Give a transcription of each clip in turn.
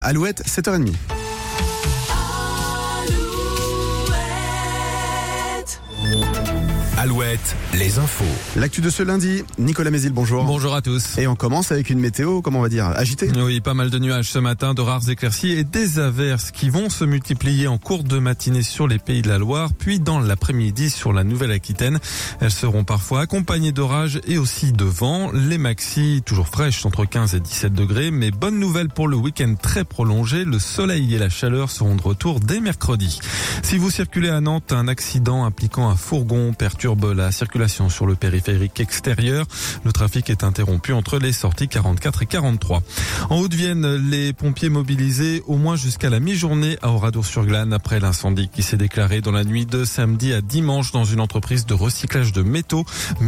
Alouette, 7h30. Alouette, les infos. L'actu de ce lundi, Nicolas Mézil, bonjour. Bonjour à tous. Et on commence avec une météo, comment on va dire, agitée. Oui, pas mal de nuages ce matin, de rares éclaircies et des averses qui vont se multiplier en cours de matinée sur les Pays de la Loire, puis dans l'après-midi sur la Nouvelle-Aquitaine. Elles seront parfois accompagnées d'orages et aussi de vent. Les maxis, toujours fraîches, entre 15 et 17 degrés. Mais bonne nouvelle pour le week-end très prolongé, le soleil et la chaleur seront de retour dès mercredi. Si vous circulez à Nantes, un accident impliquant un fourgon perturbe la circulation sur le périphérique extérieur. Le trafic est interrompu entre les sorties 44 et 43. En Haute-Vienne, les pompiers mobilisés au moins jusqu'à la mi-journée à Oradour-sur-Glane après l'incendie qui s'est déclaré dans la nuit de samedi à dimanche dans une entreprise de recyclage de métaux.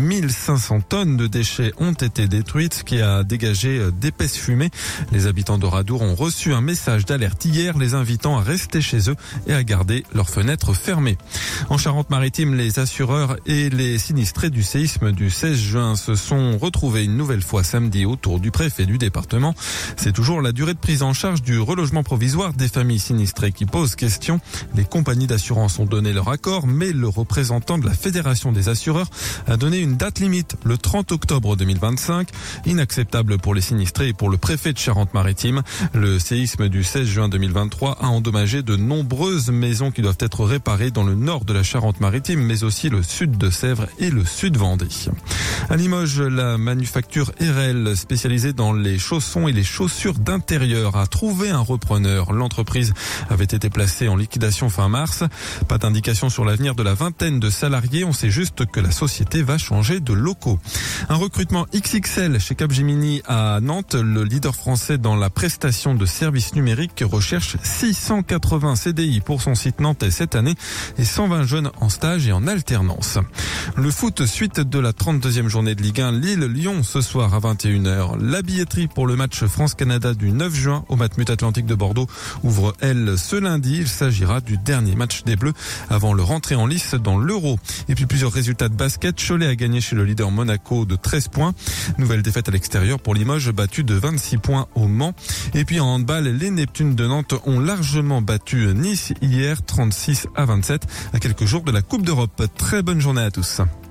1500 tonnes de déchets ont été détruites, ce qui a dégagé d'épaisses fumées. Les habitants d'Oradour ont reçu un message d'alerte hier les invitant à rester chez eux et à garder leurs fenêtres fermées. En Charente-Maritime, les assureurs et les sinistrés du séisme du 16 juin se sont retrouvés une nouvelle fois samedi autour du préfet du département. C'est toujours la durée de prise en charge du relogement provisoire des familles sinistrées qui pose question. Les compagnies d'assurance ont donné leur accord, mais le représentant de la Fédération des assureurs a donné une date limite, le 30 octobre 2025. Inacceptable pour les sinistrés et pour le préfet de Charente-Maritime. Le séisme du 16 juin 2023 a endommagé de nombreuses maisons qui doivent être réparées dans le nord de la Charente-Maritime, mais aussi le sud de Sèvres et le sud Vendée. À Limoges, la manufacture RL, spécialisée dans les chaussons et les chaussures d'intérieur, a trouvé un repreneur. L'entreprise avait été placée en liquidation fin mars. Pas d'indication sur l'avenir de la vingtaine de salariés. On sait juste que la société va changer de locaux. Un recrutement XXL chez Capgemini à Nantes. Le leader français dans la prestation de services numériques recherche 680 CDI pour son site nantais cette année et 120 jeunes en stage et en alternance. Le foot, suite de la 32e journée de Ligue 1, Lille-Lyon ce soir à 21h. La billetterie pour le match France-Canada du 9 juin au Matmut Atlantique de Bordeaux ouvre, elle, ce lundi. Il s'agira du dernier match des Bleus avant le rentrée en lice dans l'Euro. Et puis plusieurs résultats de basket. Cholet a gagné chez le leader Monaco de 13 points. Nouvelle défaite à l'extérieur pour Limoges, battu de 26 points au Mans. Et puis en handball, les Neptunes de Nantes ont largement battu Nice hier, 36 à 27, à quelques jours de la Coupe d'Europe. Très bonne journée à tous.